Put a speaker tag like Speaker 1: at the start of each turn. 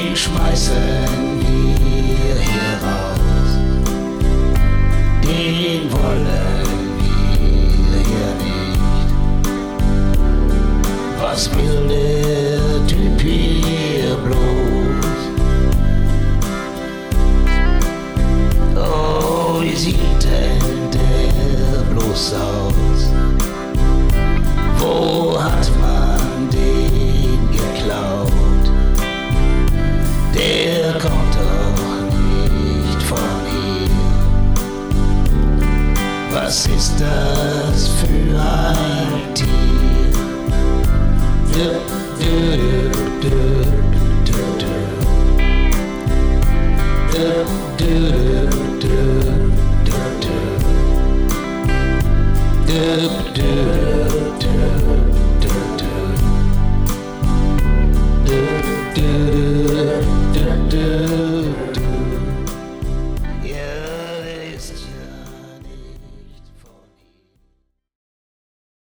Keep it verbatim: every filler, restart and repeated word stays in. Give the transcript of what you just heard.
Speaker 1: Den schmeißen wir hier raus, den wollen wir hier nicht. Was will der Typ hier bloß? Oh, wie sieht denn der bloß aus? Wo hat man den geklaut? Der kommt doch nicht von hier. Was ist das für ein Tier? Du, du, du, du, du, du, du, du, du, du, du, du, du.